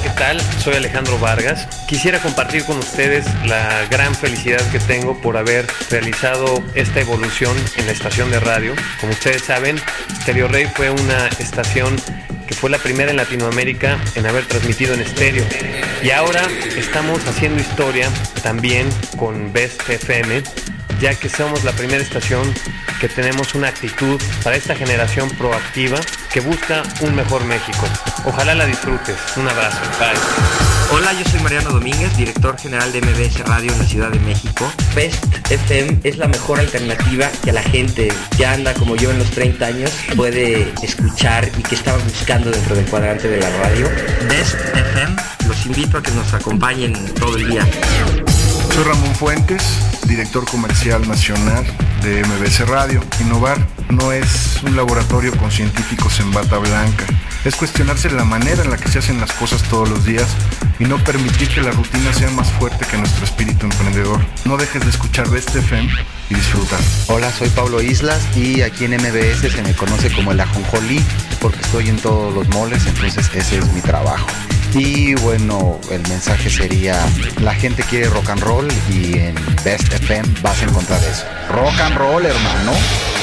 ¿qué tal? Soy Alejandro Vargas. Quisiera compartir con ustedes la gran felicidad que tengo por haber realizado esta evolución en la estación de radio. Como ustedes saben, Stereo Rey fue una estación que fue la primera en Latinoamérica en haber transmitido en estéreo. Y ahora estamos haciendo historia también con Best FM, ya que somos la primera estación que tenemos una actitud para esta generación proactiva que busca un mejor México. Ojalá la disfrutes. Un abrazo. Bye. Hola, yo soy Mariano Domínguez, director general de MBS Radio en la Ciudad de México. Best FM es la mejor alternativa que la gente que anda como yo en los 30 años puede escuchar y que estaba buscando dentro del cuadrante de la radio. Best FM, los invito a que nos acompañen todo el día. Soy Ramón Fuentes, director comercial nacional de MBS Radio. Innovar no es un laboratorio con científicos en bata blanca. Es cuestionarse la manera en la que se hacen las cosas todos los días y no permitir que la rutina sea más fuerte que nuestro espíritu emprendedor. No dejes de escuchar Best FM y disfrutar. Hola, soy Pablo Islas y aquí en MBS se me conoce como el ajonjolí porque estoy en todos los moles, entonces ese es mi trabajo. Y bueno, el mensaje sería, la gente quiere rock and roll y en Best FM vas a encontrar eso. Rock and roll, hermano.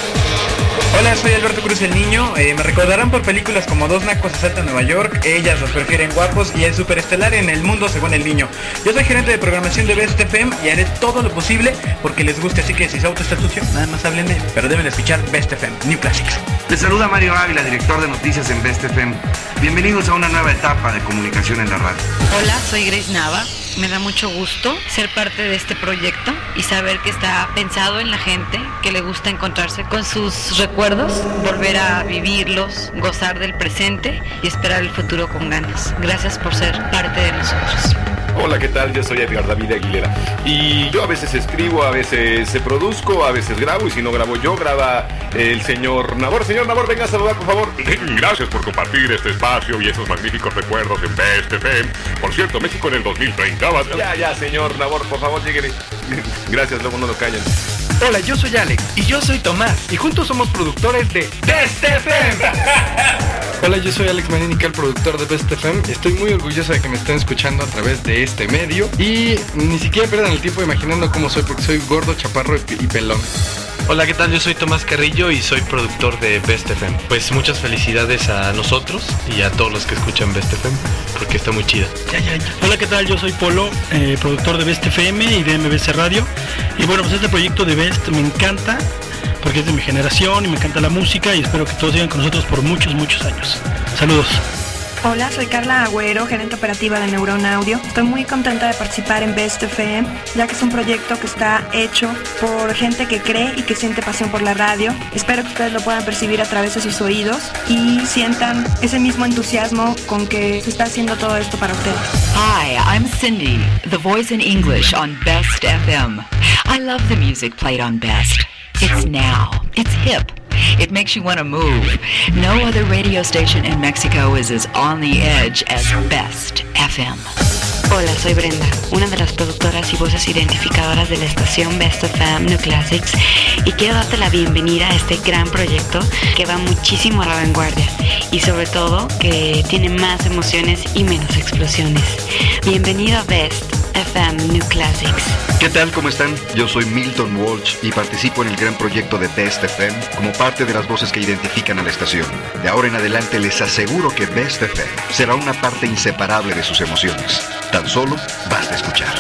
Hola, soy Alberto Cruz el Niño. Me recordarán por películas como Dos nacos asaltan Nueva York, Ellas los prefieren guapos y El superestelar en el mundo según el niño. Yo soy gerente de programación de Best FM y haré todo lo posible porque les guste, así que si su auto está sucio, nada más háblenme, pero deben escuchar Best FM, New Classics. Les saluda Mario Ávila, director de noticias en Best FM. Bienvenidos a una nueva etapa de comunicación en la radio. Hola, soy Grace Nava. Me da mucho gusto ser parte de este proyecto y saber que está pensado en la gente que le gusta encontrarse con sus recuerdos, volver a vivirlos, gozar del presente y esperar el futuro con ganas. Gracias por ser parte de nosotros. Hola, ¿qué tal? Yo soy Edgar David Aguilera y yo a veces escribo, a veces produzco, a veces grabo y si no grabo yo, graba el señor Nabor. Señor Nabor, venga a saludar, por favor. Gracias por compartir este espacio y esos magníficos recuerdos en Best FM. Por cierto, México en el 2030 va a... Ya, señor Nabor, por favor, llegue. Gracias, luego no lo callan. Hola, yo soy Alex y yo soy Tomás y juntos somos productores de Best FM. Hola, yo soy Alex Marínica, el productor de Best FM. Estoy muy orgulloso de que me estén escuchando a través de este medio y ni siquiera pierdan el tiempo imaginando cómo soy porque soy gordo, chaparro y pelón. Hola, ¿qué tal? Yo soy Tomás Carrillo y soy productor de Best FM. Pues muchas felicidades a nosotros y a todos los que escuchan Best FM, porque está muy chida. Hola, ¿qué tal? Yo soy Polo, productor de Best FM y de MBS Radio. Y bueno, pues este proyecto de Best me encanta, porque es de mi generación y me encanta la música y espero que todos sigan con nosotros por muchos, muchos años. Saludos. Hola, soy Carla Agüero, gerente operativa de Neuron Audio. Estoy muy contenta de participar en Best FM, ya que es un proyecto que está hecho por gente que cree y que siente pasión por la radio. Espero que ustedes lo puedan percibir a través de sus oídos y sientan ese mismo entusiasmo con que se está haciendo todo esto para ustedes. Hi, I'm Cindy, the voice in English on Best FM. I love the music played on Best. It's now. It's hip. It makes you want to move. No other radio station in Mexico is as on the edge as Best FM. Hola, soy Brenda, una de las productoras y voces identificadoras de la estación Best FM New Classics, y quiero darte la bienvenida a este gran proyecto que va muchísimo a la vanguardia y sobre todo que tiene más emociones y menos explosiones. Bienvenido a Best FM New Classics. ¿Qué tal? ¿Cómo están? Yo soy Milton Walsh y participo en el gran proyecto de Best FM como parte de las voces que identifican a la estación. De ahora en adelante les aseguro que Best FM será una parte inseparable de sus emociones. Tan solo basta escuchar.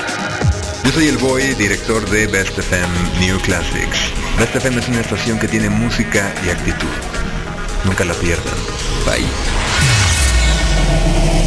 Yo soy el Boy, director de Best FM New Classics. Best FM es una estación que tiene música y actitud. Nunca la pierdan. Bye.